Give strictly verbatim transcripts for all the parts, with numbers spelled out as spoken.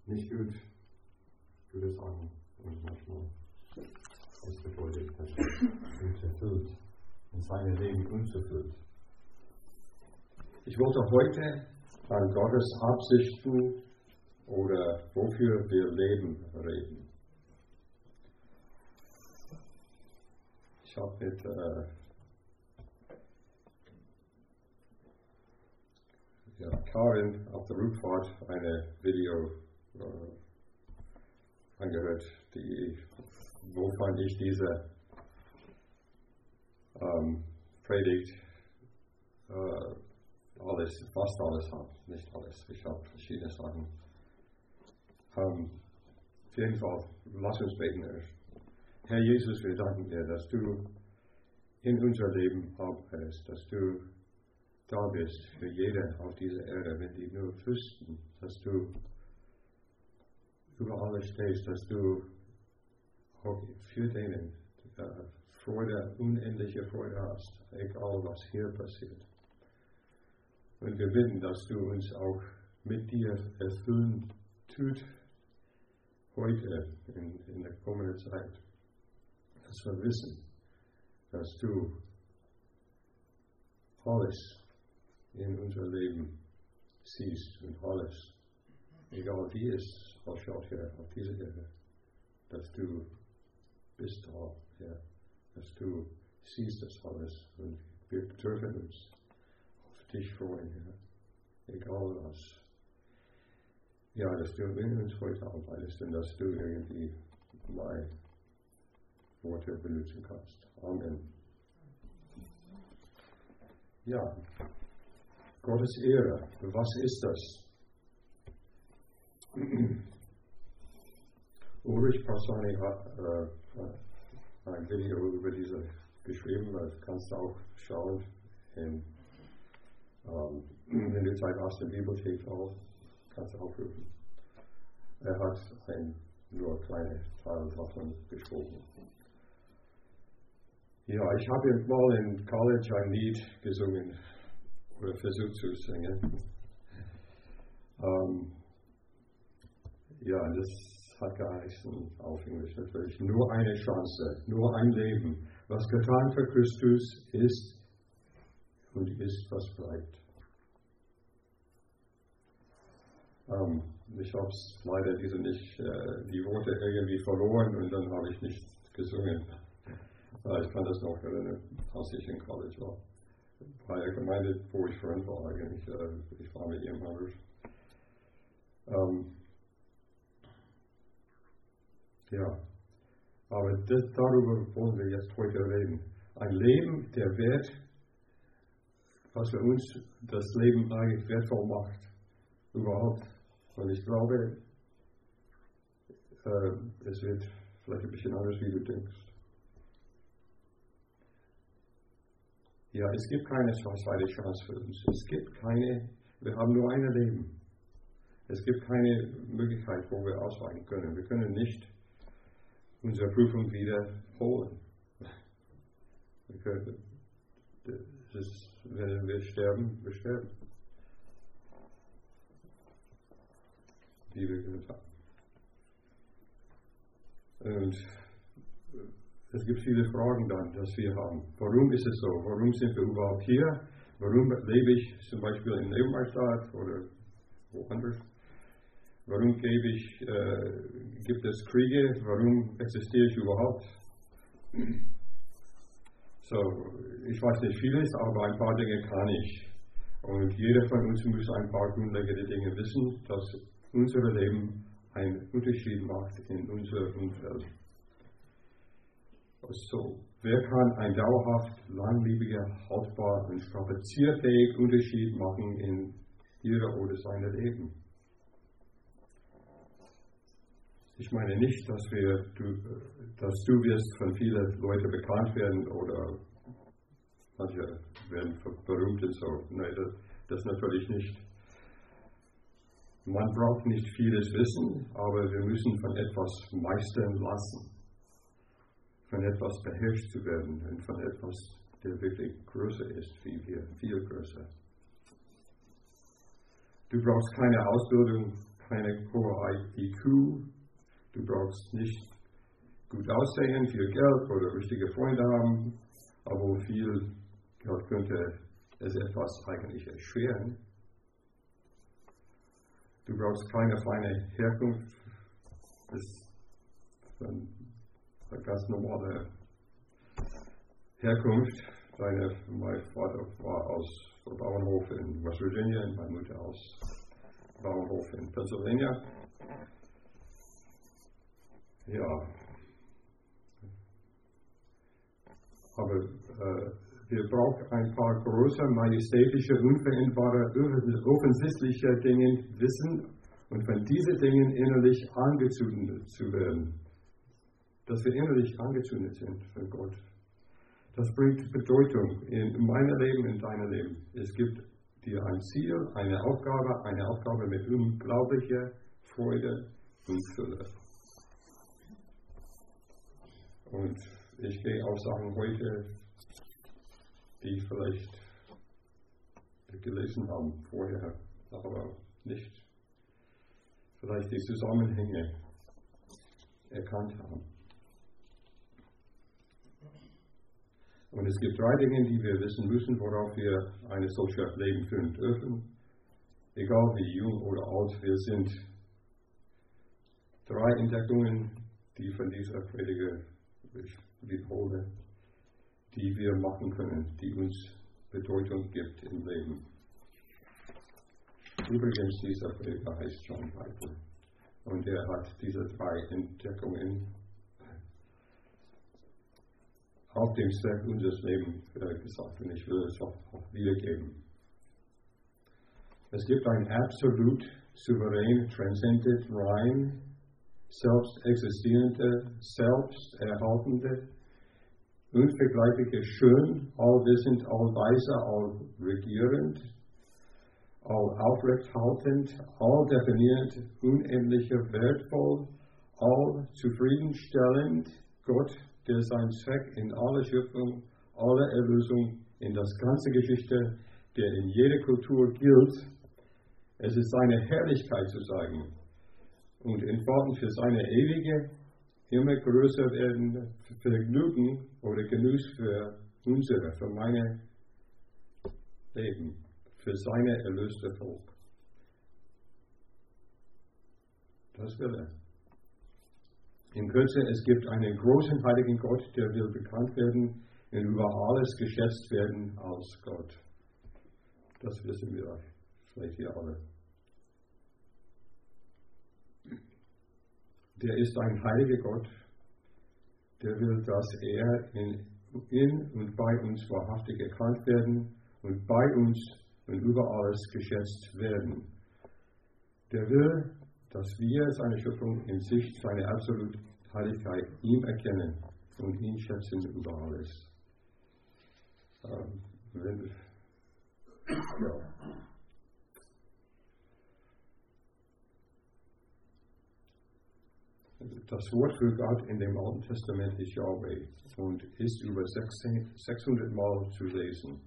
nicht gut, gute Sachen und manchmal das bedeutet, dass er uns erfüllt und sein Leben uns erfüllt. Ich wollte heute an Gottes Absichten oder wofür wir leben reden. Ich habe mit äh, ja, Karin auf der Rückfahrt eine Video äh, angehört, die, wo fand ich diese ähm, Predigt äh, alles, fast alles habe, nicht alles, ich habe verschiedene Sachen. Ähm, auf jeden Fall, lass uns beten. Herr Jesus, wir danken dir, dass du in unser Leben arbeitest, dass du da bist für jede auf dieser Erde, wenn die nur wüssten, dass du über alles stehst, dass du auch für denen äh, Freude, unendliche Freude hast, egal was hier passiert. Und wir bitten, dass du uns auch mit dir erfüllen tut, heute, in, in der kommenden Zeit, dass wir wissen, dass du alles in unser Leben siehst und alles, egal wie es ausschaut hier auf dieser Erde, dass du bist da, ja, dass du siehst das alles und wir dürfen uns auf dich freuen, ja, egal was. Ja, dass du in uns heute arbeitest und dass du irgendwie meine Worte benutzen kannst. Amen. Ja, Gottes Ehre, was ist das? Ulrich Passani hat äh, ein Video über diese geschrieben, das kannst du auch schauen, in, ähm, wenn du Zeit hast, in der Bibliothek auch, kannst du aufrufen. Er hat ein nur kleine Teil davon gesprochen. Ja, ich habe mal in College ein Lied gesungen oder versucht zu singen. Ähm, ja, das hat geheißen auf Englisch natürlich, nur eine Chance, nur ein Leben. Was getan für Christus ist und ist, was bleibt. Ähm, ich habe es leider diese nicht, äh, die Worte irgendwie verloren und dann habe ich nicht gesungen. Äh, ich kann das noch erinnern, als ich in College war. Bei der Gemeinde, wo ich Freund war eigentlich, äh, ich war mit ihm Hamburg. Ähm, ja, aber das, darüber wollen wir jetzt heute reden. Ein Leben, der Wert, was für uns das Leben eigentlich wertvoll macht, überhaupt. Und ich glaube, äh, es wird vielleicht ein bisschen anders, wie du denkst. Ja, es gibt keine zweite Chance für uns. Es gibt keine, wir haben nur ein Leben. Es gibt keine Möglichkeit, wo wir ausweichen können. Wir können nicht unsere Prüfung wiederholen. Wir können, das ist, wenn wir sterben, wir sterben. Wie wir gehört haben. Und es gibt viele Fragen dann, die wir haben. Warum ist es so? Warum sind wir überhaupt hier? Warum lebe ich zum Beispiel in Nebenstadt oder woanders? Warum gebe ich, äh, gibt es Kriege? Warum existiere ich überhaupt? So, ich weiß nicht vieles, aber ein paar Dinge kann ich. Und jeder von uns muss ein paar grundlegende Dinge wissen, dass unser Leben einen Unterschied macht in unserem Umfeld. So, wer kann ein dauerhaft, langlebiger, haltbar und strapazierfähiger Unterschied machen in ihrer oder seinem Leben? Ich meine nicht, dass, wir, du, dass du wirst von vielen Leuten bekannt werden oder manche werden berühmt und so. Nein, das, das natürlich nicht. Man braucht nicht vieles Wissen, aber wir müssen von etwas meistern lassen. Von etwas beherrscht zu werden und von etwas, der wirklich größer ist wie wir, viel größer. Du brauchst keine Ausbildung, keine hohe I Q, du brauchst nicht gut aussehen, viel Geld oder richtige Freunde haben, aber viel Geld könnte es etwas eigentlich erschweren. Du brauchst keine feine Herkunft, das ist eine ganz normale Herkunft. Deine, mein Vater war aus dem Bauernhof in West Virginia und meine Mutter aus dem Bauernhof in Pennsylvania. Ja, aber äh, wir brauchen ein paar große, majestätische, unveränderbare, offensichtliche Dinge wissen und von diesen Dingen innerlich angezündet zu werden. Dass wir innerlich angezündet sind von Gott. Das bringt Bedeutung in meinem Leben, in deinem Leben. Es gibt dir ein Ziel, eine Aufgabe, eine Aufgabe mit unglaublicher Freude und Fülle. Und ich gehe auf Sachen heute, die vielleicht gelesen haben vorher, aber nicht vielleicht die Zusammenhänge erkannt haben. Und es gibt drei Dinge, die wir wissen müssen, worauf wir ein solches Leben führen dürfen. Egal wie jung oder alt wir sind. Drei Entdeckungen, die von dieser Prediger ich wiederhole, die wir machen können, die uns Bedeutung gibt im Leben. Übrigens, dieser Prediger heißt John Piper. Und er hat diese drei Entdeckungen auf dem Zweck unseres Lebens äh, gesagt, und ich will es auch, auch wiedergeben. Es gibt ein absolut souverän, transcendent, rein, selbst existierende, selbsterhaltende, unvergleichliche, schön, allwissend, allweise, allregierend, allaufrechthaltend, alldefinierend, unendlicher, wertvoll, allzufriedenstellend, Gott, der seinen Zweck in aller Schöpfung, aller Erlösung, in das ganze Geschichte, der in jeder Kultur gilt. Es ist seine Herrlichkeit zu sagen und entfalten für seine ewige, immer größer werdende Vergnügen oder Genuss für unsere, für meine Leben, für seine erlöste Volk. Das will er. In Kürze, es gibt einen großen heiligen Gott, der will bekannt werden und über alles geschätzt werden als Gott. Das wissen wir vielleicht hier alle. Der ist ein heiliger Gott, der will, dass er in, in und bei uns wahrhaftig erkannt werden und bei uns und über alles geschätzt werden. Der will, dass wir seine Schöpfung in Sicht seiner absoluten Heiligkeit ihm erkennen und ihn schätzen über alles. Ähm, wenn, ja. Das Wort für Gott in dem Alten Testament ist Yahweh und ist über sechshundert Mal zu lesen.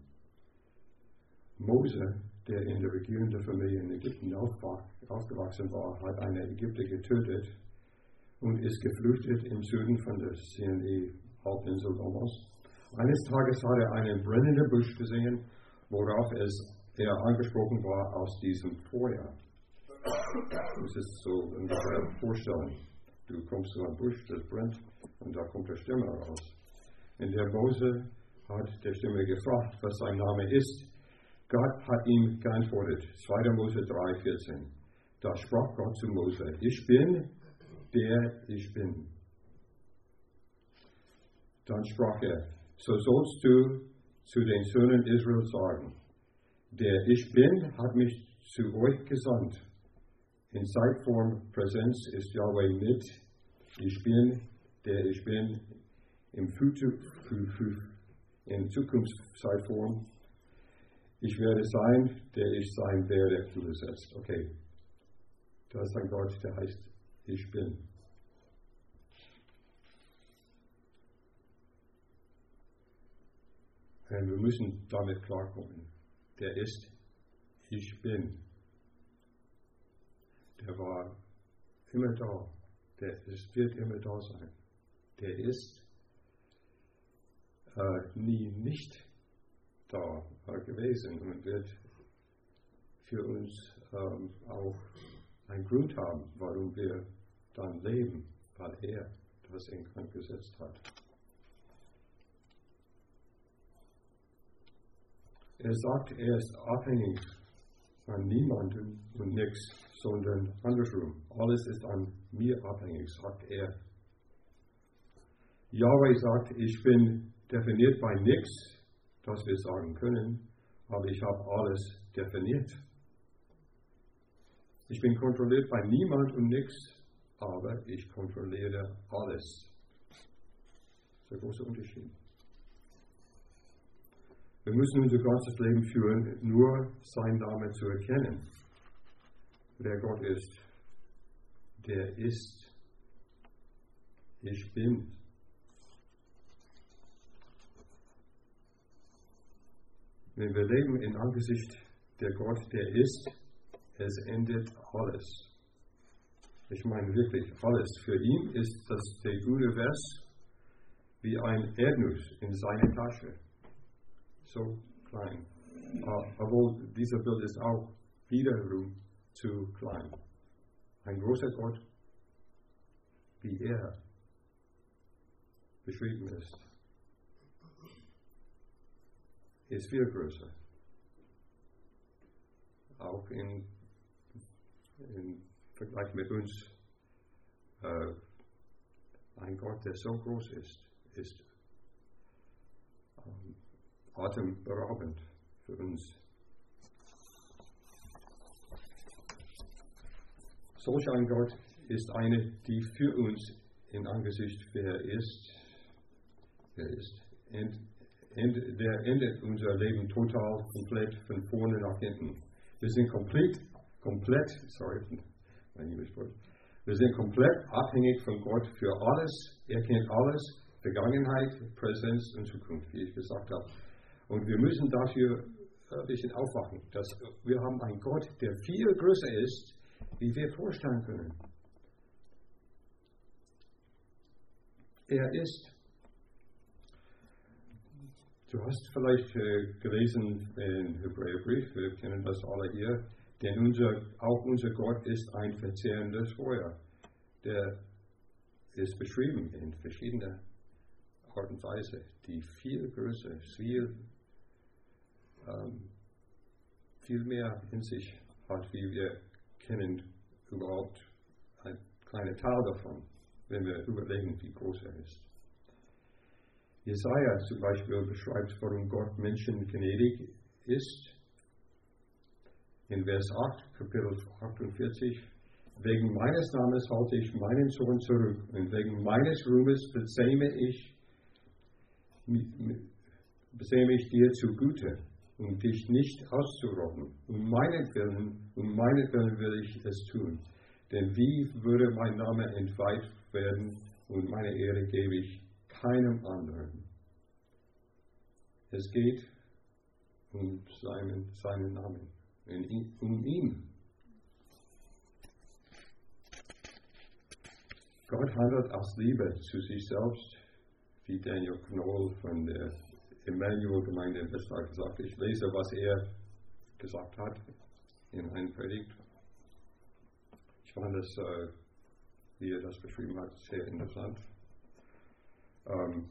Mose, der in der regierenden Familie in Ägypten aufgewachsen war, hat einen Ägypter getötet und ist geflüchtet im Süden von der Sinai-Halbinsel damals. Eines Tages hat er einen brennenden Busch gesehen, worauf es, er angesprochen war aus diesem Feuer. Das ist so ungefähr vorstellen. Du kommst zu einem Busch, das brennt, und da kommt der Stimme raus. Und der Mose hat der Stimme gefragt, was sein Name ist. Gott hat ihm geantwortet, zweiter Mose drei vierzehn. Da sprach Gott zu Mose, ich bin, der ich bin. Dann sprach er, so sollst du zu den Söhnen Israel sagen, der ich bin, hat mich zu euch gesandt. In Zeitform Präsenz ist Yahweh mit, ich bin, der ich bin, im Futur, in Zukunftszeitform, ich werde sein, der ich sein werde, zugesetzt. Okay, da ist ein Gott, der heißt, ich bin. Und wir müssen damit klarkommen. Der ist, ich bin. der war immer da. Der ist, wird immer da sein. Der ist äh, nie nicht da äh, gewesen und wird für uns ähm, auch einen Grund haben, warum wir dann leben, weil er das in Gang gesetzt hat. Er sagt, er ist abhängig an niemanden und nichts, sondern andersrum. Alles ist an mir abhängig, sagt er. Yahweh sagt, ich bin definiert bei nichts, das wir sagen können, aber ich habe alles definiert. Ich bin kontrolliert bei niemand und nichts, aber ich kontrolliere alles. Das ist der große Unterschied. Wir müssen unser ganzes Leben führen, nur seinen Namen zu erkennen. Wer Gott ist, der ist. Ich bin. Wenn wir leben in Angesicht der Gott, der ist, es endet alles. Ich meine wirklich alles. Für ihn ist das der Univers wie ein Erdnuss in seiner Tasche. So klein. Obwohl dieser Bild ist auch wiederum zu klein. Ein großer Gott, wie er beschrieben ist, ist viel größer. Auch in, in Vergleich mit uns, äh, ein Gott, der so groß ist, ist ähm, atemberaubend für uns. Solch ein Gott ist eine, die für uns in Angesicht, wer ist, wer ist, end, end, der endet unser Leben total, komplett von vorne nach hinten. Wir sind komplett, komplett, sorry, mein liebes Wort, wir sind komplett abhängig von Gott für alles. Er kennt alles, Vergangenheit, Präsenz und Zukunft, wie ich gesagt habe. Und wir müssen dafür ein bisschen aufwachen, dass wir haben einen Gott, der viel größer ist, wie wir vorstellen können. Er ist. Du hast vielleicht äh, gelesen im Hebräerbrief, wir kennen das alle hier, denn unser, auch unser Gott ist ein verzehrendes Feuer. Der ist beschrieben in verschiedener Art und Weise, die viel größer, viel, ähm, viel mehr in sich hat, wie wir kennen überhaupt ein kleiner Teil davon, wenn wir überlegen, wie groß er ist. Jesaja zum Beispiel beschreibt, warum Gott Menschen gnädig ist. In Vers acht, Kapitel achtundvierzig, wegen meines Namens halte ich meinen Sohn zurück und wegen meines Ruhmes besäme ich, besäme ich dir zugute, um dich nicht auszurotten. Um meinetwillen, um meinetwillen will ich es tun. Denn wie würde mein Name entweiht werden und meine Ehre gebe ich keinem anderen. Es geht um seinen, seinen Namen, um ihn. Gott handelt aus Liebe zu sich selbst, wie Daniel Knoll von der Emmanuel-Gemeinde in Westphal gesagt hat. Ich lese, was er gesagt hat in einer Predigt. Ich fand das, äh, wie er das beschrieben hat, sehr interessant. Ähm,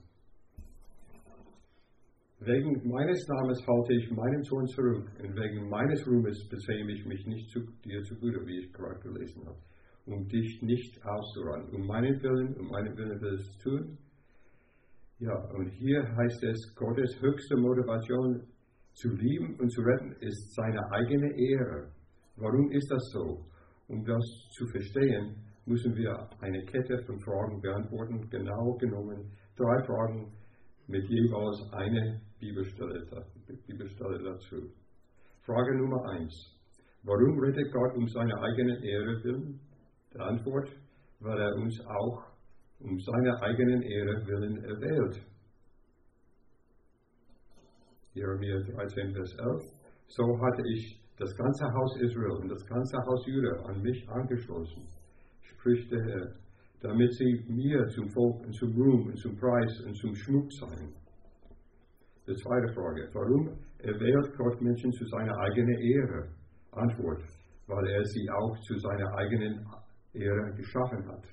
wegen meines Namens halte ich meinen Sohn zurück und wegen meines Ruhmes besäme ich mich nicht zu dir zugute, wie ich gerade gelesen habe, um dich nicht auszurennen. Um meinen Willen, um meinen Willen will es tun. Ja, und hier heißt es, Gottes höchste Motivation zu lieben und zu retten ist seine eigene Ehre. Warum ist das so? Um das zu verstehen, müssen wir eine Kette von Fragen beantworten, genau genommen drei Fragen mit jeweils einer Bibelstelle, Bibelstelle dazu. Frage Nummer eins. Warum rettet Gott um seine eigene Ehre willen? Die Antwort, weil er uns auch um seine eigenen Ehre willen erwählt. Jeremia dreizehn, Vers elf. So hatte ich das ganze Haus Israel und das ganze Haus Juda an mich angeschlossen, spricht der Herr, damit sie mir zum Volk und zum Ruhm und zum Preis und zum Schmuck seien. Die zweite Frage, warum erwählt Gott Menschen zu seiner eigenen Ehre? Antwort, weil er sie auch zu seiner eigenen Ehre geschaffen hat.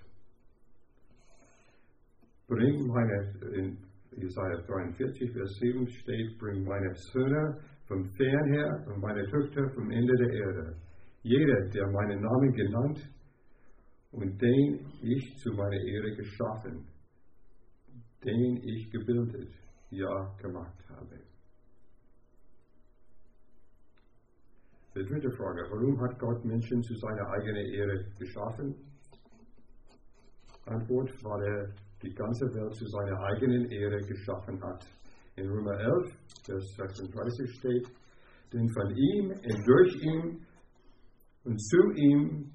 Bring meine, in Jesaja dreiundvierzig, Vers sieben steht, bring meine Söhne vom Fern her und meine Töchter vom Ende der Erde. Jeder, der meinen Namen genannt und den ich zu meiner Ehre geschaffen, den ich gebildet, ja gemacht habe. Die dritte Frage, warum hat Gott Menschen zu seiner eigenen Ehre geschaffen? Antwort, weil er die ganze Welt zu seiner eigenen Ehre geschaffen hat. In Römer elf, Vers sechsunddreißig steht, denn von ihm und durch ihn und zu ihm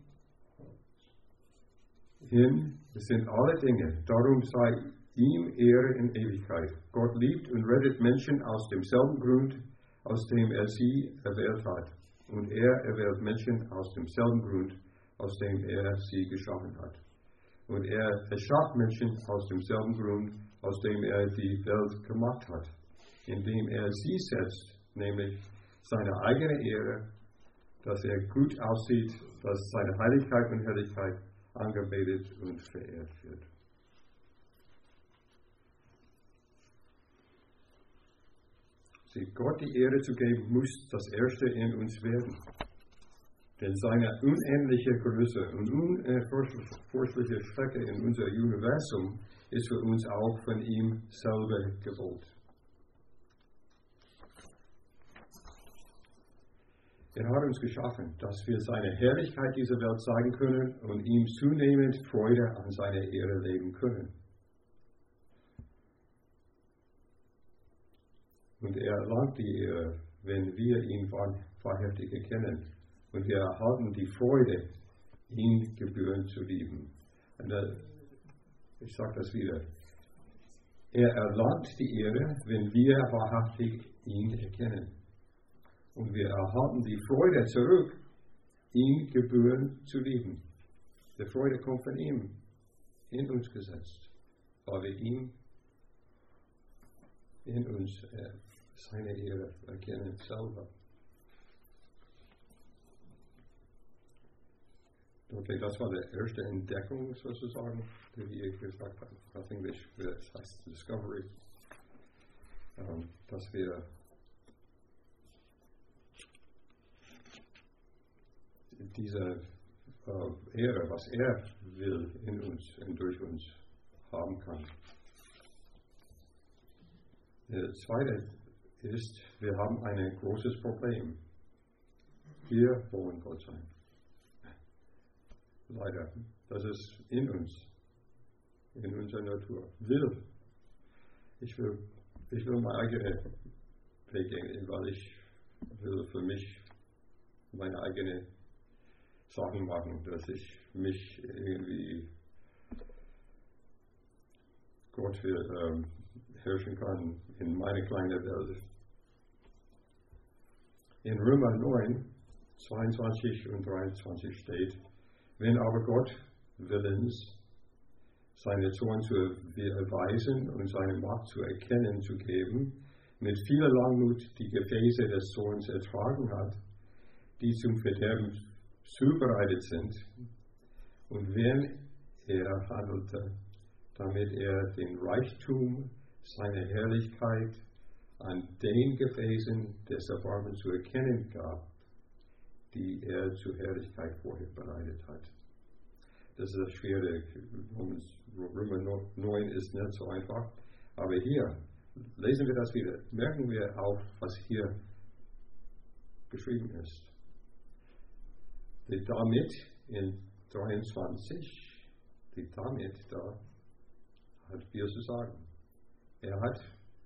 hin sind alle Dinge. Darum sei ihm Ehre in Ewigkeit. Gott liebt und rettet Menschen aus demselben Grund, aus dem er sie erwählt hat. Und er erwählt Menschen aus demselben Grund, aus dem er sie geschaffen hat. Und er erschafft Menschen aus demselben Grund, aus dem er die Welt gemacht hat, indem er sie setzt, nämlich seine eigene Ehre, dass er gut aussieht, dass seine Heiligkeit und Herrlichkeit angebetet und verehrt wird. Sie Gott die Ehre zu geben, muss das Erste in uns werden. Denn seine unendliche Größe und unerforschliche Strecke in unser Universum ist für uns auch von ihm selber gewollt. Er hat uns geschaffen, dass wir seine Herrlichkeit dieser Welt zeigen können und ihm zunehmend Freude an seiner Ehre leben können. Und er erlangt die Ehre, wenn wir ihn wahrhaftig erkennen. Und wir erhalten die Freude, ihn gebührend zu lieben. Und da, ich sage das wieder. Er erlangt die Ehre, wenn wir wahrhaftig ihn erkennen. Und wir erhalten die Freude zurück, ihn gebührend zu lieben. Die Freude kommt von ihm, in uns gesetzt, weil wir ihn in uns äh, seine Ehre erkennen selber. Okay, das war die erste Entdeckung sozusagen, die ich gesagt habe. Auf Englisch das heißt Discovery. Ähm, dass wir diese äh, Ehre, was er will, in uns und durch uns haben kann. Das zweite ist, wir haben ein großes Problem. Wir wollen Gott sein. Leider. Das ist in uns, in unserer Natur. Will. Ich will, ich will meine eigene Weg gehen, weil ich will für mich meine eigene Sachen machen, dass ich mich irgendwie Gott will, ähm, herrschen kann in meine kleine Welt. In Römer neun, zweiundzwanzig und dreiundzwanzig steht, wenn aber Gott willens, seine Zorn zu erweisen und seine Macht zu erkennen zu geben, mit vieler Langmut die Gefäße des Zorns ertragen hat, die zum Verderben zubereitet sind, und wenn er handelte, damit er den Reichtum seiner Herrlichkeit an den Gefäßen des Erbarmens zu erkennen gab, die er zur Herrlichkeit vorher bereitet hat. Das ist das Schwere. Römer neun ist nicht so einfach. Aber hier lesen wir das wieder. Merken wir auch, was hier geschrieben ist. Die damit in dreiundzwanzig, die damit da, hat viel zu sagen. Er hat,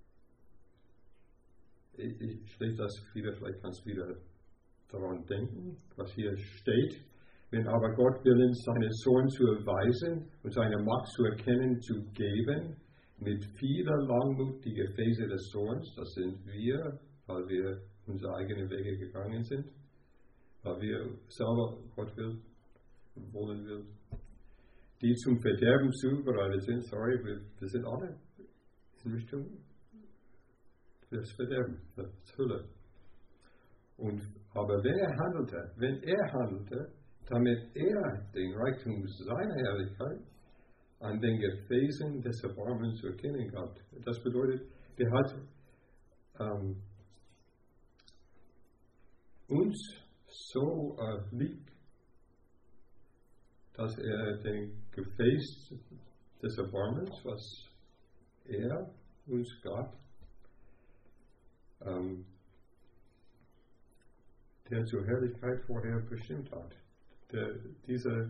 ich, ich lese das wieder, vielleicht kannst du wieder daran denken, was hier steht. Wenn aber Gott willens, seinen Sohn zu erweisen und seine Macht zu erkennen, zu geben, mit vieler Langmut die Gefäße des Sohns, das sind wir, weil wir unsere eigenen Wege gegangen sind, weil wir selber Gott will, wollen will, die zum Verderben zubereitet sind. Sorry, wir, wir sind alle in Richtung des Verderben, der Hölle. Und, aber wenn er handelte, wenn er handelte, damit er den Reichtum seiner Herrlichkeit an den Gefäßen des Erbarmens zu erkennen gab. Das bedeutet, der hat ähm, uns so äh, lieb, dass er den Gefäß des Erbarmens, was er uns gab, ähm, der zur Herrlichkeit vorher bestimmt hat. Der, diese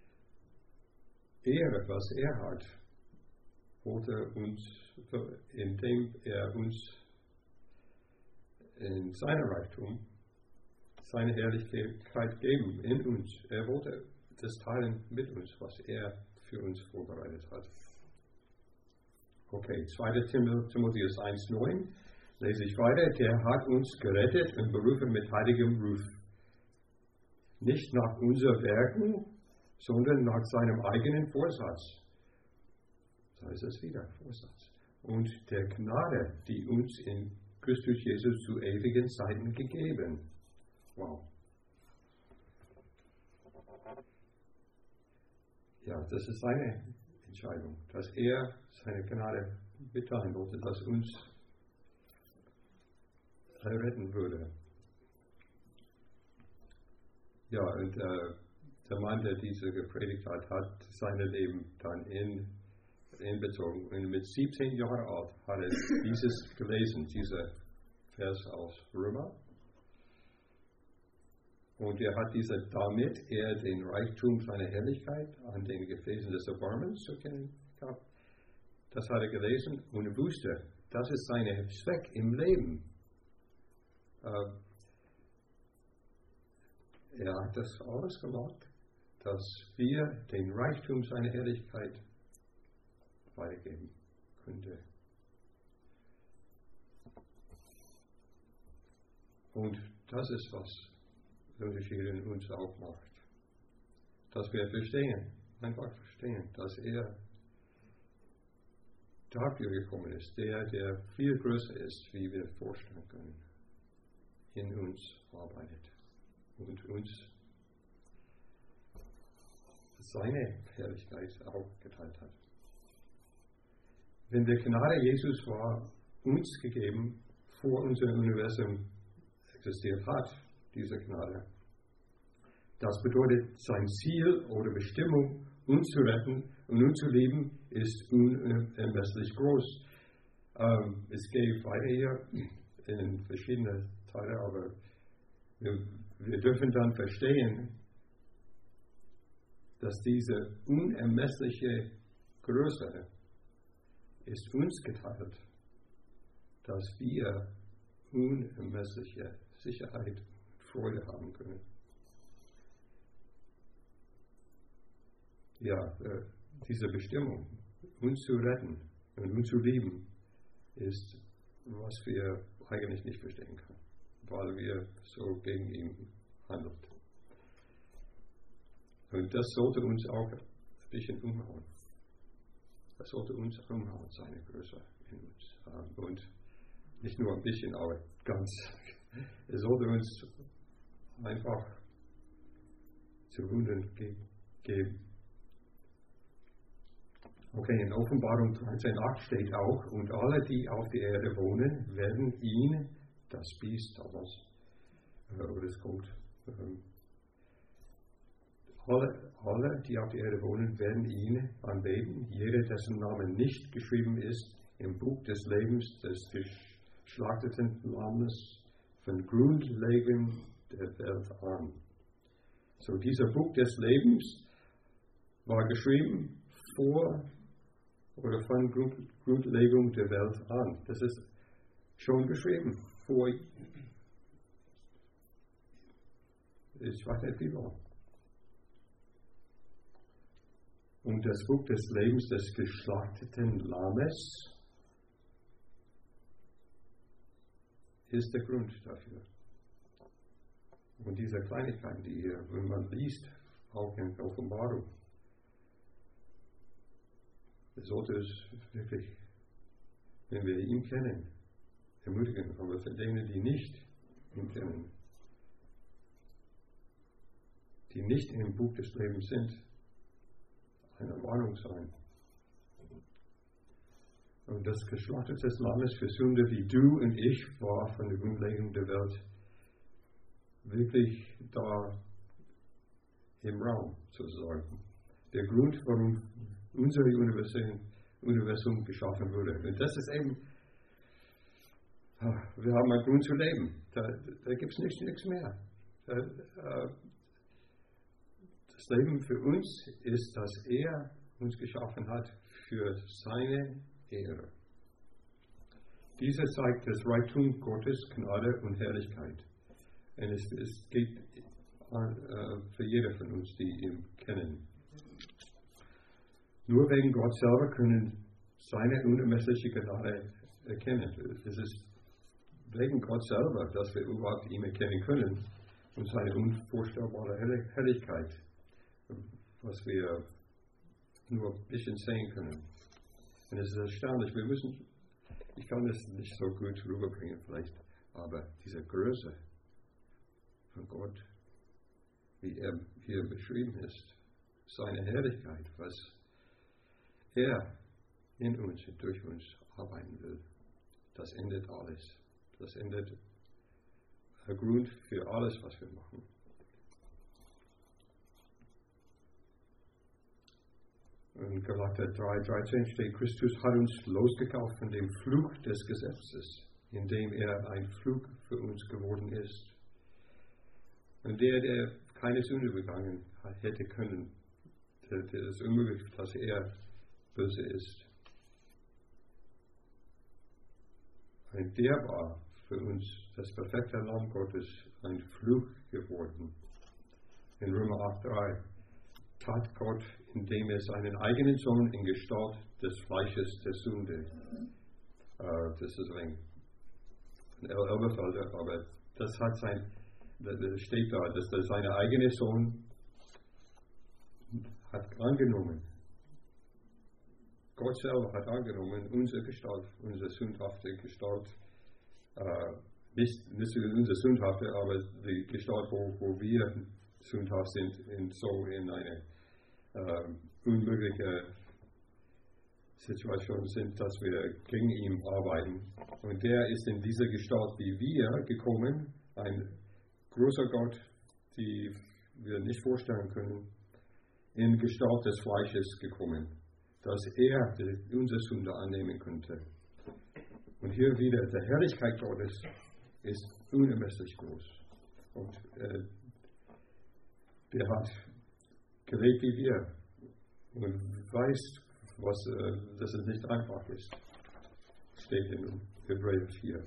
Ehre, was er hat, wollte uns, indem er uns in seinem Reichtum seine Herrlichkeit geben in uns. Er wollte das teilen mit uns, was er für uns vorbereitet hat. Okay, zweiter Timotheus eins neun, lese ich weiter. Der hat uns gerettet und berufen mit heiligem Ruf. Nicht nach unseren Werken, sondern nach seinem eigenen Vorsatz. Da ist es wieder, Vorsatz. Und der Gnade, die uns in Christus Jesus zu ewigen Zeiten gegeben. Wow. Ja, das ist seine Entscheidung, dass er seine Gnade mitteilen wollte, dass uns retten würde. Ja, und äh, der Mann, der diese gepredigt hat, hat sein Leben dann in, inbezogen. Und mit siebzehn Jahren alt hat er dieses gelesen, dieser Vers aus Römer. Und er hat diese, damit er den Reichtum seiner Herrlichkeit an den Gefäßen des Erbarmens zu kennen gab. Das hat er gelesen und er wusste, das ist sein Zweck im Leben. Äh, er hat das alles gemacht, dass wir den Reichtum seiner Herrlichkeit weitergeben könnten. Und das ist, was der Unterschied in uns auch macht. Dass wir verstehen, einfach verstehen, dass er dafür gekommen ist, der, der viel größer ist, wie wir vorstellen können, in uns arbeitet und uns seine Herrlichkeit auch geteilt hat. Wenn der Gnade Jesus war uns gegeben, vor unserem Universum existiert hat, diese Gnade. Das bedeutet, sein Ziel oder Bestimmung, uns zu retten und uns zu lieben, ist unermesslich groß. Ähm, es geht weiter hier in verschiedene Teile, aber wir, wir dürfen dann verstehen, dass diese unermessliche Größe ist uns geteilt, dass wir unermessliche Sicherheit Freude haben können. Ja, äh, diese Bestimmung, uns zu retten und uns zu lieben, ist, was wir eigentlich nicht verstehen können, weil wir so gegen ihn handeln. Und das sollte uns auch ein bisschen umhauen. Das sollte uns umhauen, seine Größe in uns. Und nicht nur ein bisschen, aber ganz. Es sollte uns einfach zu Wunden geben. Okay, in Offenbarung dreizehn acht steht auch, und alle, die auf der Erde wohnen, werden ihn, das Biest damals, oder es kommt, ähm, alle, alle, die auf der Erde wohnen, werden ihn anbeten, jeder, dessen Name nicht geschrieben ist im Buch des Lebens des geschlachteten Lammes von Grundlegung der Welt an. So, dieser Buch des Lebens war geschrieben vor oder von Grund, Grundlegung der Welt an. Das ist schon geschrieben vor, ich weiß nicht wie lange. Und das Buch des Lebens des geschlachteten Lammes ist der Grund dafür. Und diese Kleinigkeiten, die hier, wenn man liest, auch in der Offenbarung, sollte es wirklich, wenn wir ihn kennen, ermutigen. Aber für denen, die nicht ihn kennen, die nicht im Buch des Lebens sind, eine Warnung sein. Und das Geschlacht des Lammes für Sünde wie du und ich war von der Grundlegung der Welt wirklich da im Raum, sozusagen. Der Grund, warum unser Universum, Universum geschaffen wurde. Und das ist eben, wir haben einen Grund zu leben. Da, da gibt es nichts, nichts mehr. Da, das Leben für uns ist, dass er uns geschaffen hat für seine Ehre. Diese zeigt das Reichtum Gottes, Gnade und Herrlichkeit. Und es, es geht uh, für jeder von uns, die ihn kennen. Nur wegen Gott selber können seine unermessliche Gnade erkennen. Es ist wegen Gott selber, dass wir überhaupt ihn erkennen können und seine unvorstellbare Herrlichkeit, was wir nur ein bisschen sehen können. Und es ist erstaunlich, wir müssen, ich kann das nicht so gut rüberbringen vielleicht, aber diese Größe von Gott, wie er hier beschrieben ist, seine Herrlichkeit, was er in uns und durch uns arbeiten will, das endet alles. Das endet der Grund für alles, was wir machen. In Galater drei dreizehn steht, Christus hat uns losgekauft von dem Fluch des Gesetzes, indem er ein Fluch für uns geworden ist. Und der, der keine Sünde begangen hätte können, der, der ist unmöglich, dass er böse ist. Und der war für uns das perfekte Lamm Gottes ein Fluch geworden. In Römer acht drei tat Gott, indem er seinen eigenen Sohn in Gestalt des Fleisches der Sünde, uh, das ist ein Elberfelder, aber das hat sein, das steht da, dass der seine eigene Sohn hat angenommen. Gott selber hat angenommen, unsere Gestalt, unsere sündhafte Gestalt, uh, nicht, nicht unsere sündhafte, aber die Gestalt, wo, wo wir sündhaft sind, in, so in eine uh, unmögliche Situation sind, dass wir gegen ihn arbeiten. Und der ist in dieser Gestalt wie wir gekommen, ein großer Gott, die wir nicht vorstellen können, in Gestalt des Fleisches gekommen, dass er die, unsere Sünde annehmen könnte. Und hier wieder, die Herrlichkeit Gottes ist unermesslich groß. Und äh, der hat gelebt wie wir und weiß, was, äh, dass es nicht einfach ist. Steht in Hebräer vier.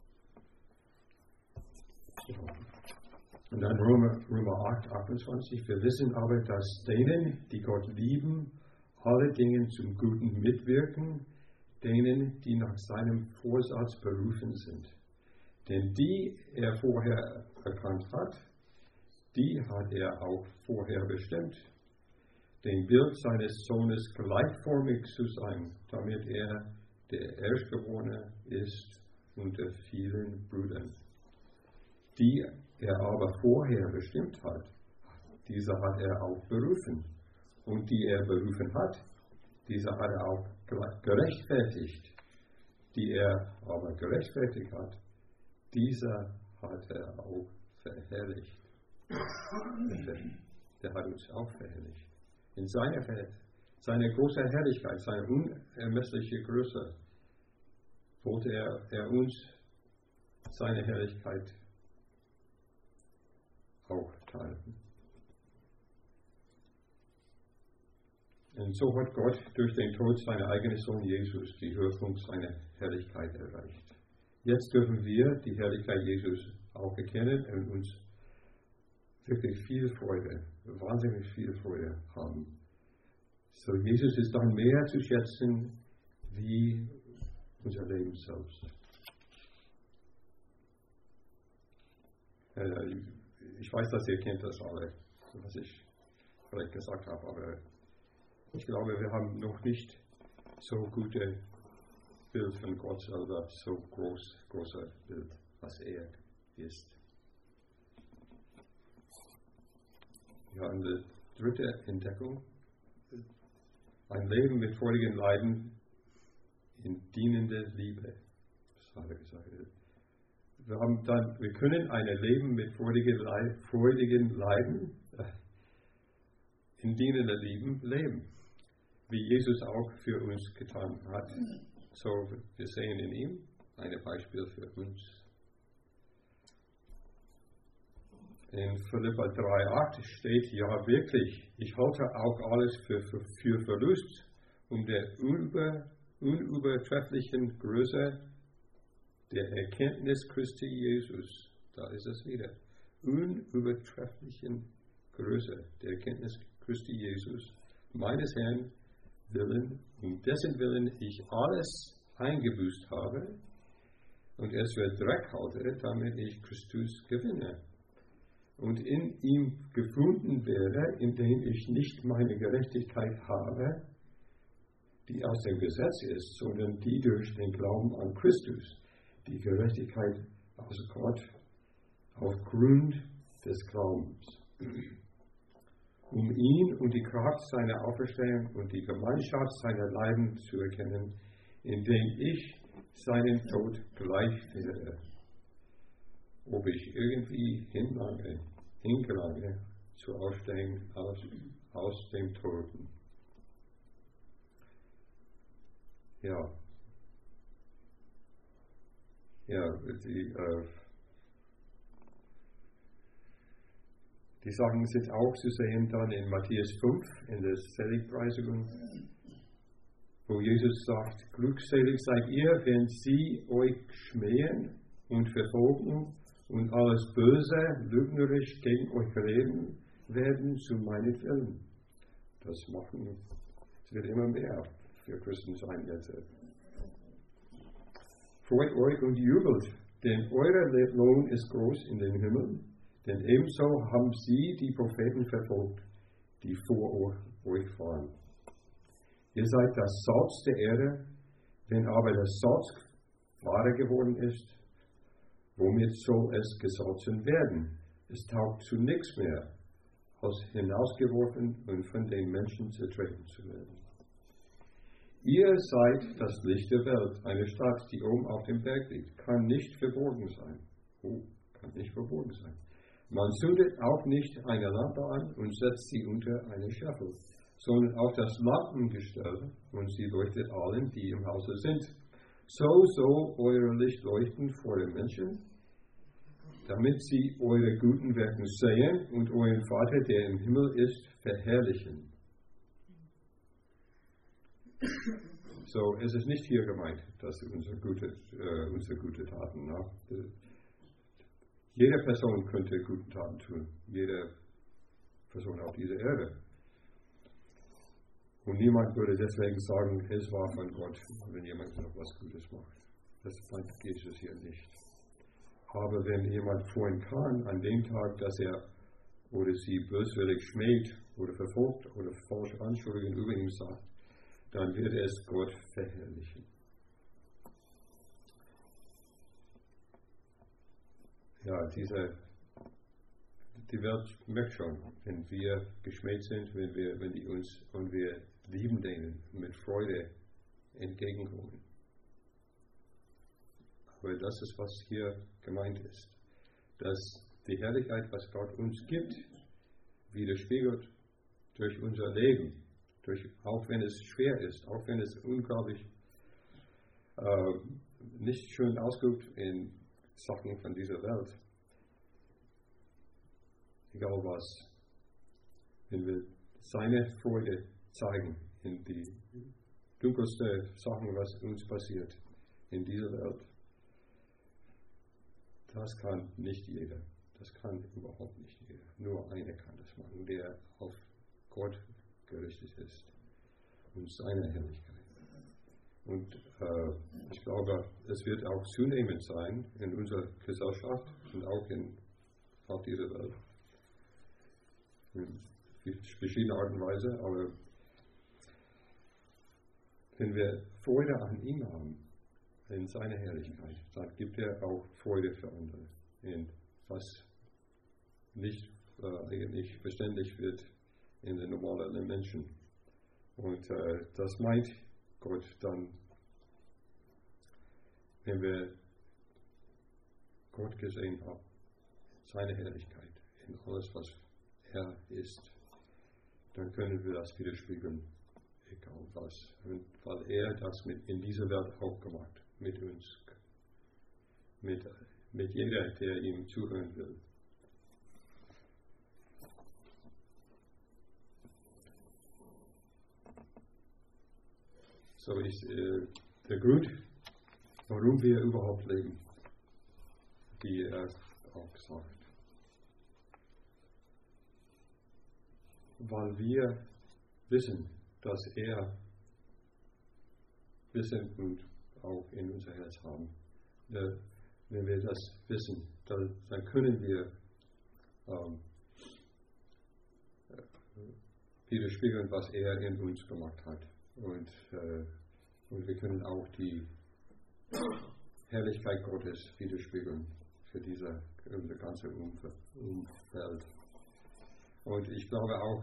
Und dann Römer, Römer acht achtundzwanzig. Wir wissen aber, dass denen, die Gott lieben, alle Dinge zum Guten mitwirken, denen, die nach seinem Vorsatz berufen sind. Denn die er vorher erkannt hat, die hat er auch vorher bestimmt, dem Bild seines Sohnes gleichförmig zu sein, damit er der Erstgeborene ist unter vielen Brüdern. Die er aber vorher bestimmt hat, diese hat er auch berufen. Und die er berufen hat, diese hat er auch gerechtfertigt. Die er aber gerechtfertigt hat, diese hat er auch verherrlicht. Der hat uns auch verherrlicht. In seiner, seiner großen Herrlichkeit, seiner unermesslichen Größe, wollte er, er uns seine Herrlichkeit auch teilen. Und so hat Gott durch den Tod seines eigenen Sohn Jesus die Höhepunkt seiner Herrlichkeit erreicht. Jetzt dürfen wir die Herrlichkeit Jesus auch erkennen und uns wirklich viel Freude, wahnsinnig viel Freude haben. So, Jesus ist dann mehr zu schätzen wie unser Leben selbst. Äh, ich weiß, dass ihr kennt das alle, was ich vielleicht gesagt habe, aber ich glaube, wir haben noch nicht so gute Bild von Gott selber, so groß, großer Bild, was er ist. Ja, und die dritte Entdeckung, ein Leben mit freudigen Leiden in dienender Liebe. Das habe ich gesagt. Wir, haben dann, wir können ein Leben mit freudigen, Leid, freudigen Leiden äh, in dienender Liebe leben, wie Jesus auch für uns getan hat. So, wir sehen in ihm ein Beispiel für uns. In Philipper drei acht steht, ja wirklich, ich halte auch alles für, für, für Verlust, um der unüber, unübertrefflichen Größe der Erkenntnis Christi Jesus, da ist es wieder, unübertrefflichen Größe der Erkenntnis Christi Jesus, meines Herrn Willen, um dessen Willen ich alles eingebüßt habe und es für Dreck halte, damit ich Christus gewinne und in ihm gefunden werde, indem ich nicht meine Gerechtigkeit habe, die aus dem Gesetz ist, sondern die durch den Glauben an Christus, die Gerechtigkeit aus Gott aufgrund des Glaubens. Um ihn und die Kraft seiner Auferstehung und die Gemeinschaft seiner Leiden zu erkennen, indem ich seinen Tod gleich werde, ob ich irgendwie hinlange, hingelange zur Auferstehung aus, aus dem Toten. Ja, ja, die, äh, die Sachen sind auch zu sehen dann in Matthäus fünf, in der Seligpreisung, wo Jesus sagt, glückselig seid ihr, wenn sie euch schmähen und verfolgen und alles Böse, lügnerisch gegen euch reden werden zu meinetwillen. Das machen, es wird immer mehr für Christen sein jetzt. Freut euch und jubelt, denn euer Lohn ist groß in den Himmel, denn ebenso haben sie die Propheten verfolgt, die vor euch waren. Ihr seid das Salz der Erde, wenn aber das Salz fade geworden ist, womit soll es gesalzen werden? Es taugt zu nichts mehr, als hinausgeworfen und von den Menschen zertreten zu werden. Ihr seid das Licht der Welt. Eine Stadt, die oben auf dem Berg liegt, kann nicht verborgen sein. Oh, kann nicht verborgen sein. Man zündet auch nicht eine Lampe an und setzt sie unter eine Scheffel, sondern auf das Lampengestell, und sie leuchtet allen, die im Hause sind. So soll euer Licht leuchten vor den Menschen, damit sie eure guten Werke sehen und euren Vater, der im Himmel ist, verherrlichen. So, es ist nicht hier gemeint, dass unsere gute, äh, unsere gute Taten, na, jede Person könnte gute Taten tun, jede Person auf dieser Erde. Und niemand würde deswegen sagen, es war von Gott, wenn jemand noch was Gutes macht. Das meint Jesus hier nicht. Aber wenn jemand vorhin kann, an dem Tag, dass er oder sie böswillig schmäht oder verfolgt oder falsche Anschuldigungen über ihn sagt, dann wird es Gott verherrlichen. Ja, diese, die Welt merkt schon, wenn wir geschmäht sind, wenn wir, wenn die uns und wir lieben denen mit Freude entgegenkommen. Aber das ist, was hier gemeint ist. Dass die Herrlichkeit, was Gott uns gibt, widerspiegelt durch unser Leben. Durch, auch wenn es schwer ist, auch wenn es unglaublich äh, nicht schön ausguckt in Sachen von dieser Welt. Egal was. Wenn wir seine Freude zeigen in die dunkelsten Sachen, was uns passiert in dieser Welt, das kann nicht jeder. Das kann überhaupt nicht jeder. Nur einer kann das machen, der auf Gott gerichtet ist und seine Herrlichkeit. Und äh, ich glaube, es wird auch zunehmend sein in unserer Gesellschaft und auch in, auf dieser Welt, in verschiedener Art und Weise, aber wenn wir Freude an ihm haben, in seiner Herrlichkeit, dann gibt er auch Freude für andere, in was nicht äh, eigentlich verständlich wird in den normalen Menschen. Und äh, das meint Gott dann, wenn wir Gott gesehen haben, seine Herrlichkeit in alles, was er ist, dann können wir das widerspiegeln, egal was. Und weil er das mit in dieser Welt auch gemacht, mit uns, mit, mit jeder, der ihm zuhören will. So ist äh, der Grund, warum wir überhaupt leben, wie er auch sagt. Weil wir wissen, dass er wissen und auch in unser Herz haben. Wenn wir das wissen, dann, dann können wir ähm, widerspiegeln, was er in uns gemacht hat. Und, äh, und wir können auch die Herrlichkeit Gottes widerspiegeln für diese, unsere ganze Umwelt. Und ich glaube auch,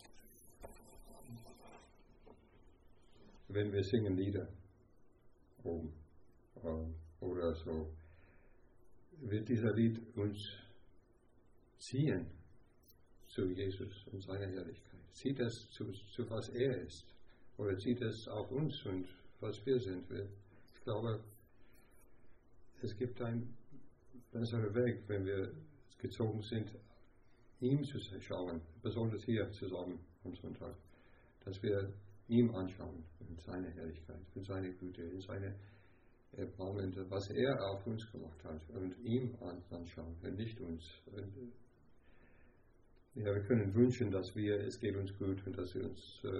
wenn wir singen Lieder oben ähm, oder so, wird dieser Lied uns ziehen zu Jesus und seiner Herrlichkeit. Zieht es zu, zu was er ist oder zieht es auf uns und was wir sind. Ich glaube, es gibt einen besseren Weg, wenn wir gezogen sind, ihm zu schauen, besonders hier zusammen am Sonntag, dass wir ihm anschauen in seine Herrlichkeit, in seine Güte, in seine Erbarmen, was er auf uns gemacht hat und ihm anschauen und nicht uns. Und ja, wir können wünschen, dass wir, es geht uns gut und dass wir uns äh,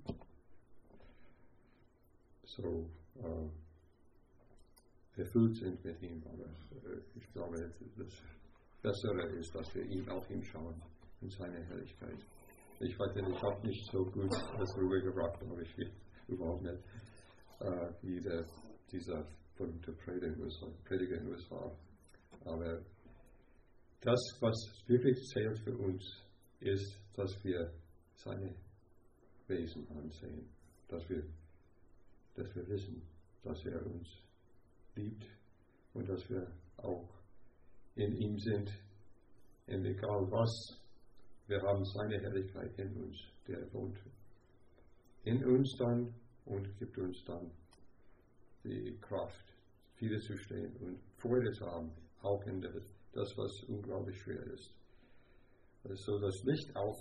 so äh, erfüllt sind mit ihm, aber äh, ich glaube, das Bessere ist, dass wir ihm auf ihm schauen in seine Herrlichkeit. Ich weiß nicht, ich habe nicht so gut das rübergebracht, aber ich will überhaupt nicht, äh, wie der, dieser berühmte Prediger in U S A. Aber das, was wirklich zählt für uns, ist, dass wir seine Wesen ansehen, dass wir, dass wir wissen, dass er uns liebt und dass wir auch in ihm sind, und egal was, wir haben seine Herrlichkeit in uns, der wohnt in uns dann und gibt uns dann die Kraft, viele zu stehen und Freude zu haben, auch in das, was unglaublich schwer ist. So das Licht auf,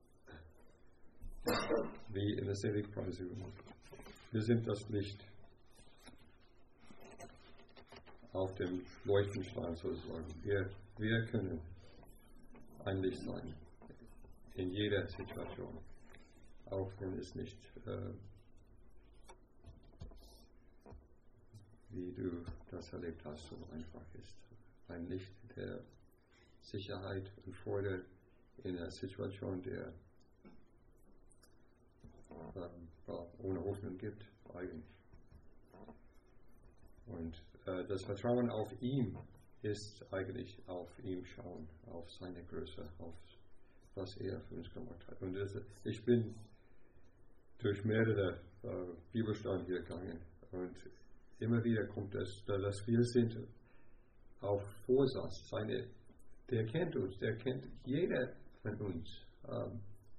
wie in der Seligpreisung. Wir sind das Licht auf dem Leuchtenstein sozusagen. Wir, wir können ein Licht sein in jeder Situation, auch wenn es nicht, äh, wie du das erlebt hast, so einfach ist. Ein Licht der Sicherheit und Freude in einer Situation, der äh, ohne Hoffnung gibt, eigentlich. Und äh, das Vertrauen auf ihn ist eigentlich auf ihm schauen, auf seine Größe, auf was er für uns gemacht hat. Und das, ich bin durch mehrere äh, Bibelstellen hier gegangen und immer wieder kommt es, dass wir sind auf Vorsatz. Seine, der kennt uns, der kennt jeder von uns. Ähm,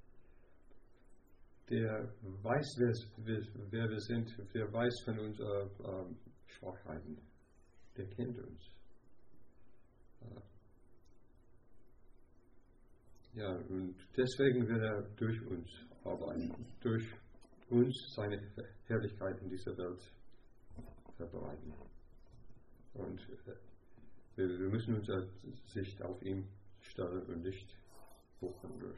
der weiß, wer, wer wir sind, der weiß von unseren ähm, Schwachheiten. Der kennt uns. Äh, ja, und deswegen wird er durch uns arbeiten, durch uns seine Herrlichkeit in dieser Welt verbreiten. Und äh, wir, wir müssen unsere Sicht auf ihn stellen und nicht hochkommen durch.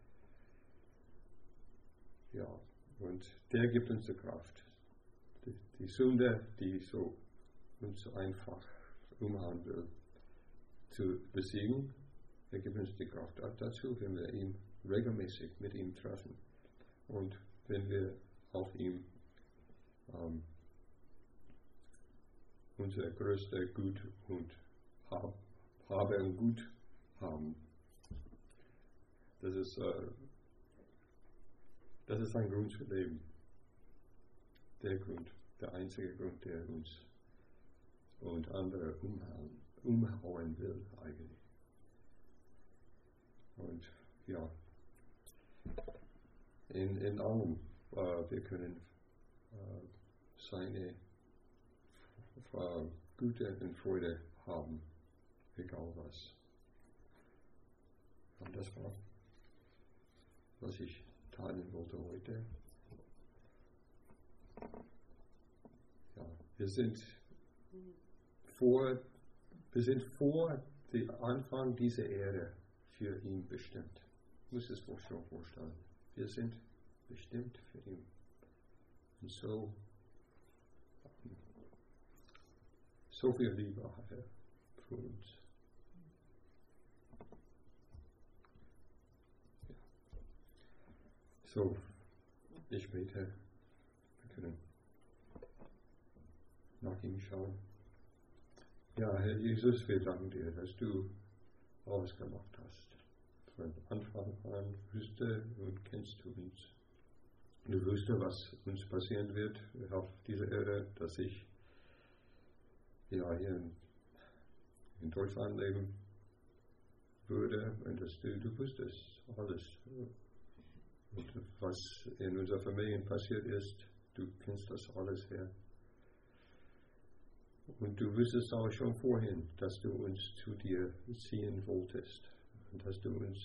Ja, und der gibt uns die Kraft. Die, die Sünde, die so uns einfach umhauen will, zu besiegen, er gibt uns die Kraft dazu, wenn wir ihm regelmäßig mit ihm treffen. Und wenn wir auf ihm ähm, unser größter Gut und Hab, Habe und Gut haben. Das ist, äh, das ist ein Grund zu leben. Der Grund, der einzige Grund, der uns und andere umhauen, umhauen will eigentlich. Und ja, in, in allem, äh, wir können äh, seine äh, Güte und Freude haben, egal was. Und das war, was ich teilen wollte heute. Ja, wir sind vor, wir sind vor dem Anfang dieser Erde für ihn bestimmt. Ich muss es wohl schon vorstellen. Wir sind bestimmt für ihn. Und so, so viel Liebe hat er für uns. Ja. So, ich bete, wir können nach ihm schauen. Ja, Herr Jesus, wir danken dir, dass du alles gemacht hast. Von Anfang an wüsste und kennst du uns. Du wüsste, was uns passieren wird auf dieser Erde, dass ich ja, hier in, in Deutschland leben würde und dass du, du wüsstest alles. Und was in unserer Familie passiert ist, du kennst das alles her. Und du wüsstest auch schon vorhin, dass du uns zu dir ziehen wolltest und dass du uns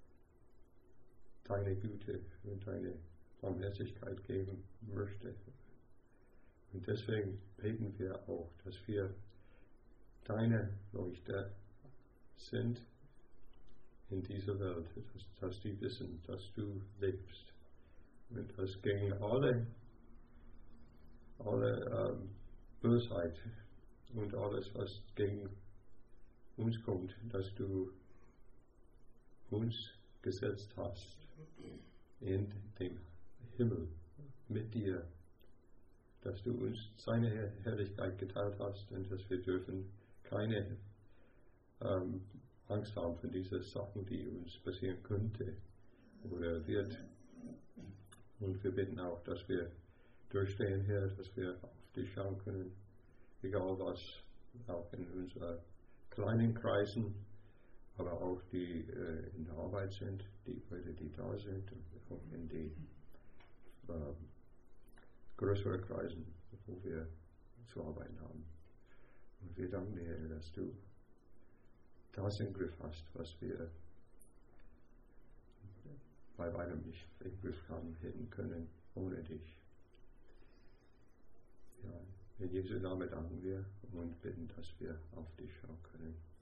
deine Güte und deine Barmherzigkeit geben möchtest. Und deswegen beten wir auch, dass wir deine Leuchter sind in dieser Welt, dass, dass die wissen, dass du lebst. Und dass gegen alle, alle ähm, Bösheit und alles, was gegen uns kommt, dass du uns gesetzt hast in den Himmel mit dir, dass du uns seine Herrlichkeit geteilt hast und dass wir dürfen keine ähm, Angst haben für diese Sachen, die uns passieren könnte oder wird. Und wir bitten auch, dass wir durchstehen, Herr, dass wir auf dich schauen können, egal was, auch in unseren kleinen Kreisen, aber auch die äh, in der Arbeit sind, die Leute, die da sind, und auch in die äh, größeren Kreisen, wo wir zu arbeiten haben. Und wir danken dir, dass du das im Griff hast, was wir bei weitem nicht im Griff haben hätten können ohne dich. Ja, in Jesu Namen danken wir und bitten, dass wir auf dich schauen können.